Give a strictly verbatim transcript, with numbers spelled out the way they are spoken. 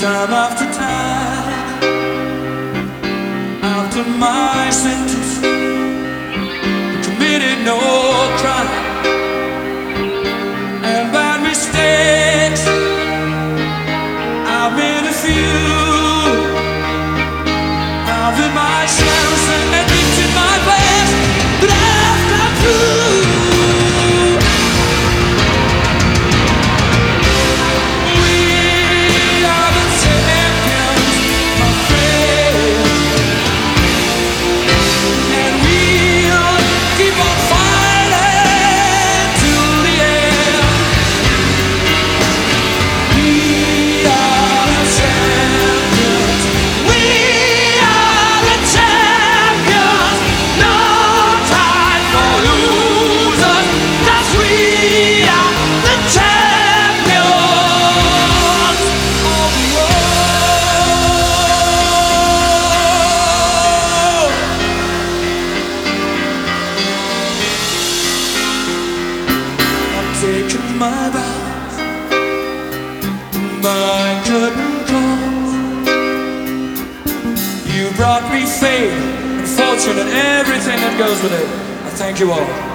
Time after time, after my sentence, you committed no crime, and bad mistakes I've made a few. I've been my chance and admitted my past, but I've come through. Taken my vows, my curtain calls. You brought me fame and fortune and everything that goes with it. I thank you all.